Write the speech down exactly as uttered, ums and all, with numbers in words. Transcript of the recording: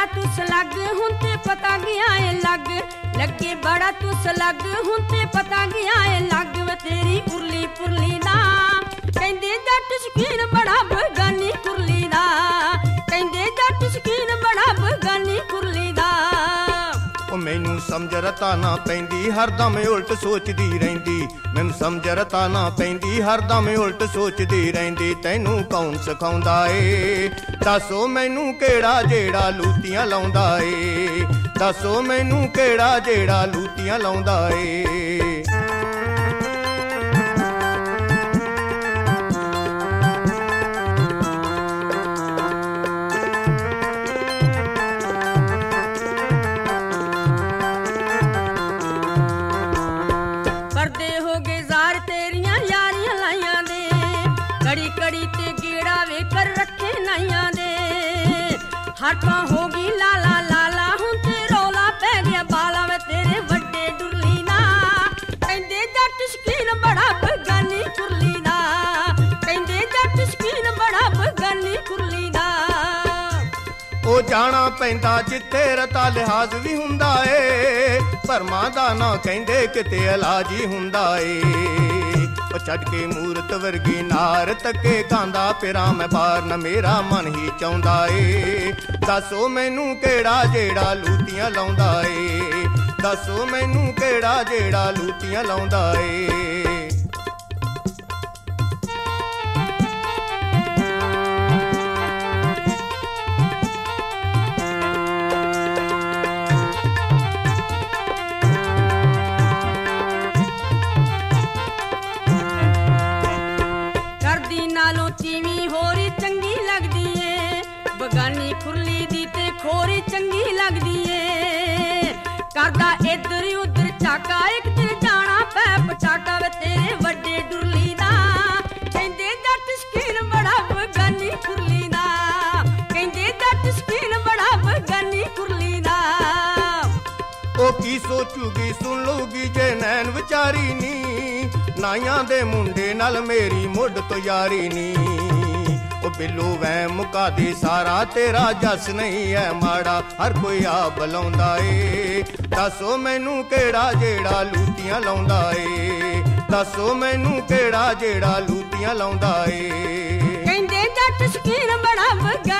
बड़ा तुस लग हुण ते पता गया है लग लगे बड़ा तुस लग हुण ते पता गया है लग वे तेरी उरली पुरली दा कहंदे जट शकीन बड़ा बगानी कुरली दा कहंदे जट शकीन बड़ा बगानी कुरली दा मैनू समझ रता ना पैंदी हरदम उल्ट सोचदी रहिंदी मैनू समझ रता ना पैंदी हरदम उल्ट सोचदी रहिंदी तैनू कौन सिखाउंदा ए दसो मैनू केड़ा जेड़ा लूतियां लाउंदा ए दसो मैनू केड़ा जेड़ा लूतियां लाउंदा ए हरपा होगी लाला लाला हुण ते रौला पै गया बाला वे तेरे वड्डे डुरली दा कहंदे जट शकीन बड़ा बगानी कुरली दा कहंदे जट शकीन बड़ा बगानी कुरली दा ओ जाना पैंदा जिथे रता लिहाज भी हुंदा ए भरमां दा ना कहंदे किते इलाज ही हुंदा ए छड़ के मूरत वर्गी नार तके गांदा फिरां मैं बार न मेरा मन ही चाहुंदा ए दसो मैनू केड़ा जेड़ा लूतियां लाउंदा ए दसो मैनू केड़ा जेड़ा लूतियां लाउंदा ए बगानी खुरली दी ते खोरी चंगी लगदी ए करदा इधर उधर चाका एक दिन जाना पै पटाका वे तेरे वड्डे डुरली दा कहंदे जट शकीन बड़ा बगानी खुरली दा कहंदे जट शकीन बड़ा बगानी खुरली दा ओ की सोचूगी सुन लूगी जे नैन विचारी नी नाइयां दे मुंडे नाल मेरी मुड तो यारी नी ओ बिल्लू वै मुका दे सारा तेरा जस नहीं है माड़ा हर कोई आ बुलाउंदा ए दसो मैनू केड़ा जेड़ा लूतियां लाउंदा ए दसो मैनू केड़ा जेड़ा लूतियां लाउंदा ए कहंदे जट शकीन बड़ा